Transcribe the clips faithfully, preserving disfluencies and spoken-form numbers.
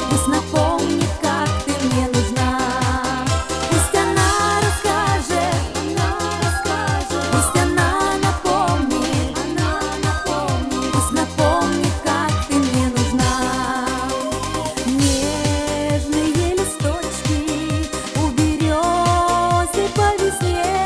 Пусть напомнит, как ты мне нужна. Пусть она расскажет, она расскажет. Пусть она напомнит, она напомнит. Пусть напомнит, как ты мне нужна. Нежные листочки у березы по весне,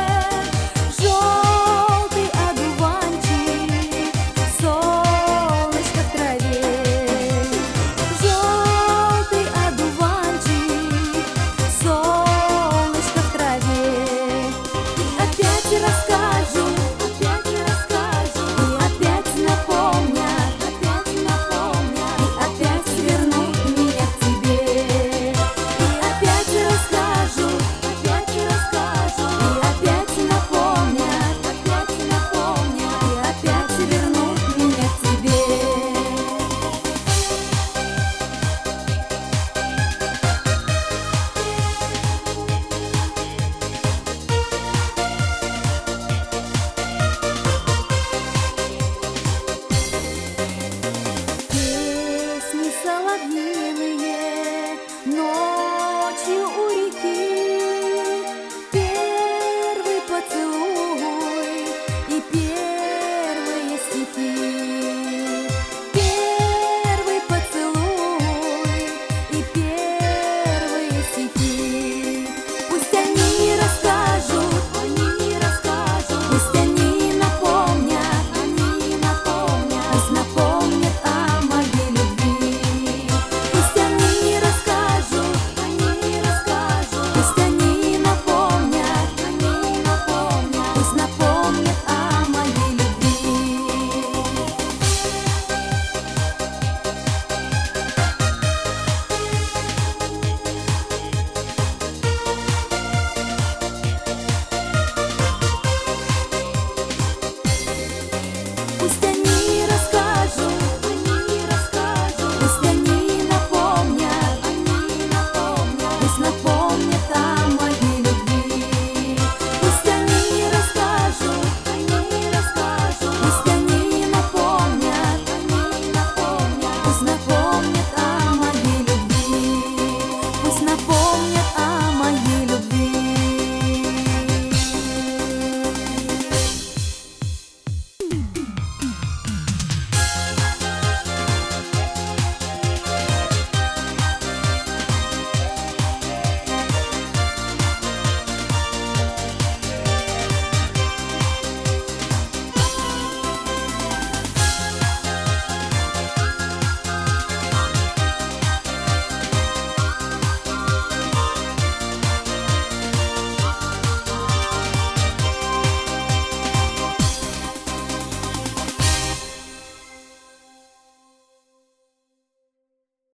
желтый одуванчик, солнышко в траве. Желтый одуванчик, солнышко в траве. И опять расскажу, опять расскажу, и опять напомнят, опять напомнят, и опять вернут меня к тебе. И опять расскажу, опять расскажу, и опять напомнят, опять напомнят, и опять вернут меня к тебе. Песни соловьиные, но